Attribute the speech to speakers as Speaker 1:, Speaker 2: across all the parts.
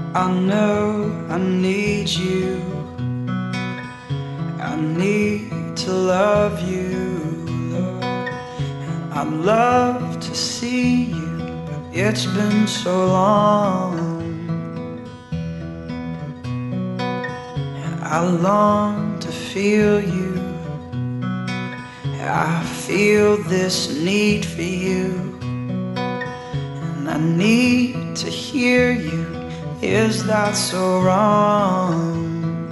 Speaker 1: I know I need you. I need to love you, Lord. I'd love to see you, but it's been so long. I long to feel you. I feel this need for you, and I need to hear you. Is that so wrong?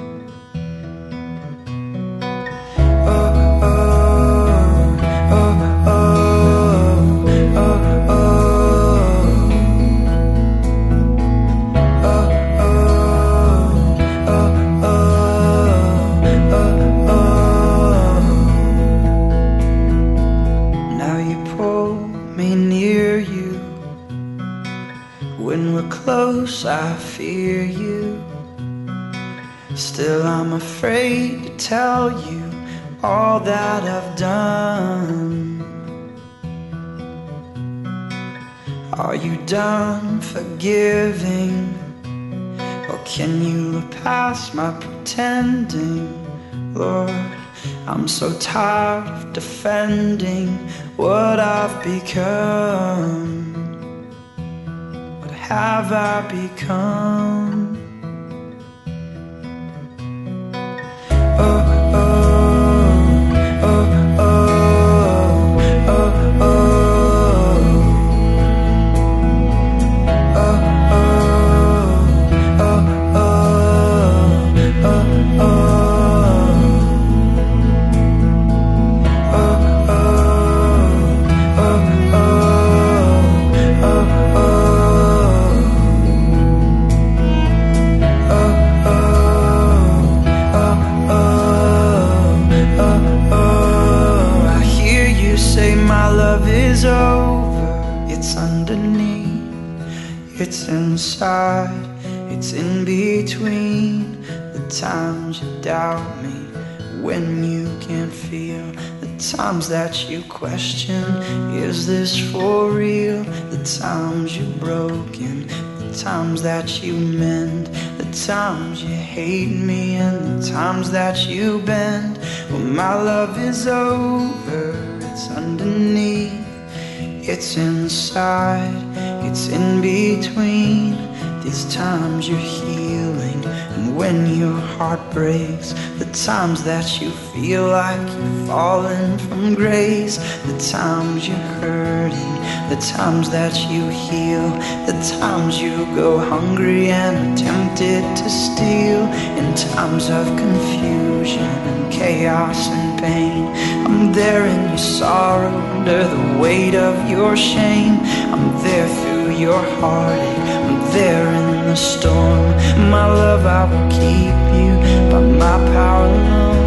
Speaker 1: When we're close, I fear you. Still, I'm afraid to tell you all that I've done. Are you done forgiving? Or can you look past my pretending? Lord, I'm so tired of defending what I've become. Have I become? Oh, oh, oh, oh, oh, oh, is over, it's underneath, it's inside, it's in between. The times you doubt me when you can't feel, the times that you question, is this for real? The times you're broken, the times that you mend, the times you hate me and the times that you bend. Well, my love is over, it's underneath, it's inside, it's in between. These times you're healing, and when your heart breaks, the times that you feel like you've fallen from grace, the times you're hurting, the times that you heal, the times you go hungry and are tempted to steal. In times of confusion and chaos and pain, I'm there in your sorrow, under the weight of your shame. I'm there through your heartache, I'm there in the storm. My love, I will keep you by my power alone.